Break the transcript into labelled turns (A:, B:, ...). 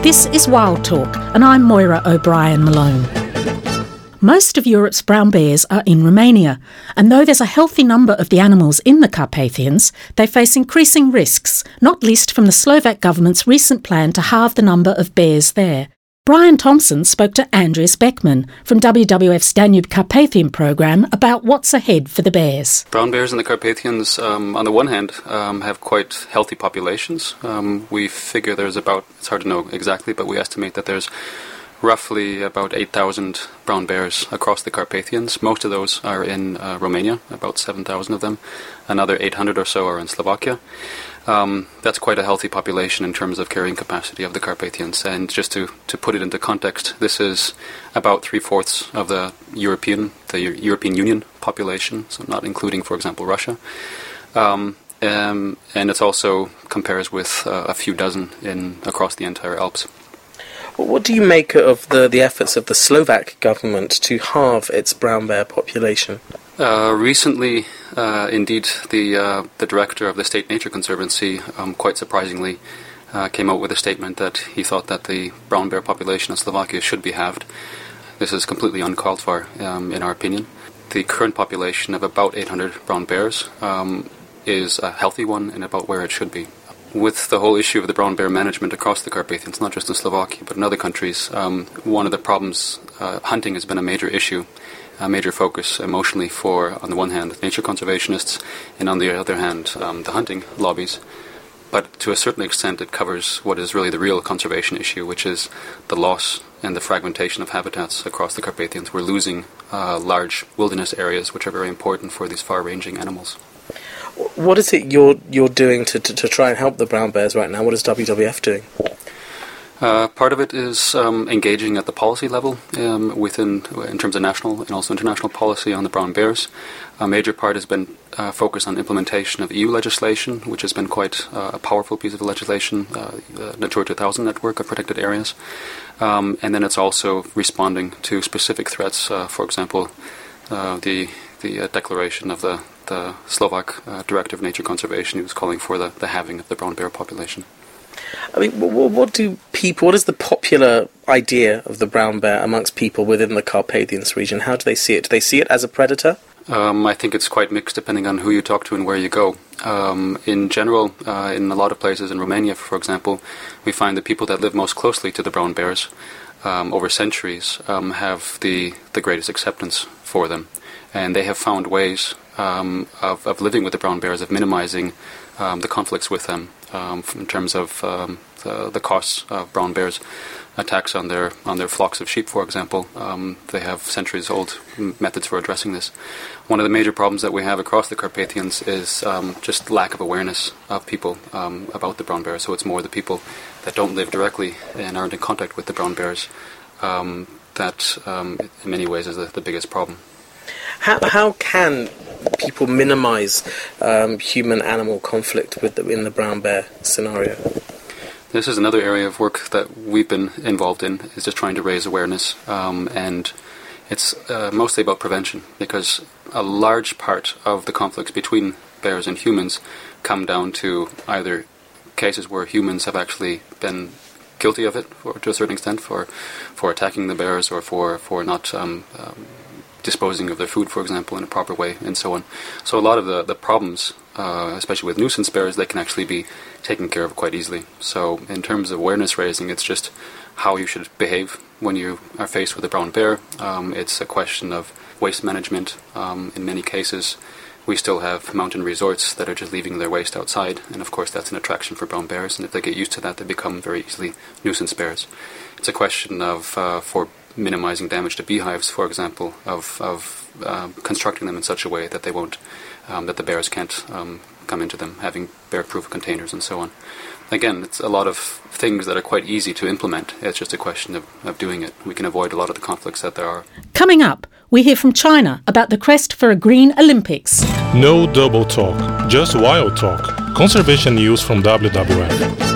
A: This is Wild Talk, and I'm Moira O'Brien Malone. Most of Europe's brown bears are in Romania, and though there's a healthy number of the animals in the Carpathians, they face increasing risks, not least from the Slovak government's recent plan to halve the number of bears there. Brian Thompson spoke to Andreas Beckman from WWF's Danube Carpathian programme about what's ahead for the bears.
B: Brown bears in the Carpathians, on the one hand, have quite healthy populations. We figure there's about, it's hard to know exactly, but we estimate that there's roughly about 8,000 brown bears across the Carpathians. Most of those are in Romania, about 7,000 of them. Another 800 or so are in Slovakia. That's quite a healthy population in terms of carrying capacity of the Carpathians. And just to put it into context, this is about 3/4 of the European Union population, so not including, for example, Russia. And it also compares with a few dozen across the entire Alps.
C: What do you make of the efforts of the Slovak government to halve its brown bear population?
B: Recently, indeed, the director of the State Nature Conservancy, quite surprisingly, came out with a statement that he thought that the brown bear population of Slovakia should be halved. This is completely uncalled for, in our opinion. The current population of about 800 brown bears is a healthy one and about where it should be. With the whole issue of the brown bear management across the Carpathians, not just in Slovakia but in other countries, one of the problems, hunting has been a major issue, a major focus emotionally for, on the one hand, nature conservationists, and on the other hand, the hunting lobbies. But to a certain extent, it covers what is really the real conservation issue, which is the loss and the fragmentation of habitats across the Carpathians. We're losing large wilderness areas, which are very important for these far-ranging animals.
C: What is it you're doing to try and help the brown bears right now? What is WWF doing?
B: Part of it is engaging at the policy level in terms of national and also international policy on the brown bears. A major part has been focused on implementation of EU legislation, which has been quite a powerful piece of legislation, the Natura 2000 network of protected areas. And then it's also responding to specific threats, for example, the declaration of the Slovak Director of Nature Conservation, who was calling for the halving of the brown bear population.
C: I mean, what is the popular idea of the brown bear amongst people within the Carpathians region? How do they see it? Do they see it as a predator?
B: I think it's quite mixed depending on who you talk to and where you go. In general, in a lot of places in Romania, for example, we find the people that live most closely to the brown bears over centuries have the greatest acceptance for them. And they have found ways of living with the brown bears, of minimizing the conflicts with them in terms of the costs of brown bears, attacks on their flocks of sheep, for example. They have centuries-old methods for addressing this. One of the major problems that we have across the Carpathians is just lack of awareness of people about the brown bears. So it's more the people that don't live directly and aren't in contact with the brown bears that, in many ways, is the biggest problem.
C: How can people minimize human-animal conflict in the brown bear scenario?
B: This is another area of work that we've been involved in, is just trying to raise awareness, and it's mostly about prevention, because a large part of the conflicts between bears and humans come down to either cases where humans have actually been guilty of it, to a certain extent, for attacking the bears, or for not disposing of their food, for example, in a proper way, and so on. So a lot of the problems, especially with nuisance bears, they can actually be taken care of quite easily. So in terms of awareness raising, it's just how you should behave when you are faced with a brown bear. It's a question of waste management. In many cases, we still have mountain resorts that are just leaving their waste outside, and of course that's an attraction for brown bears, and if they get used to that, they become very easily nuisance bears. It's a question of, for minimizing damage to beehives, for example, of constructing them in such a way that they won't, that the bears can't come into them, having bear-proof containers and so on. Again, it's a lot of things that are quite easy to implement. It's just a question of doing it. We can avoid a lot of the conflicts that there are.
A: Coming up, we hear from China about the quest for a green Olympics.
D: No double talk, just wild talk. Conservation news from WWF.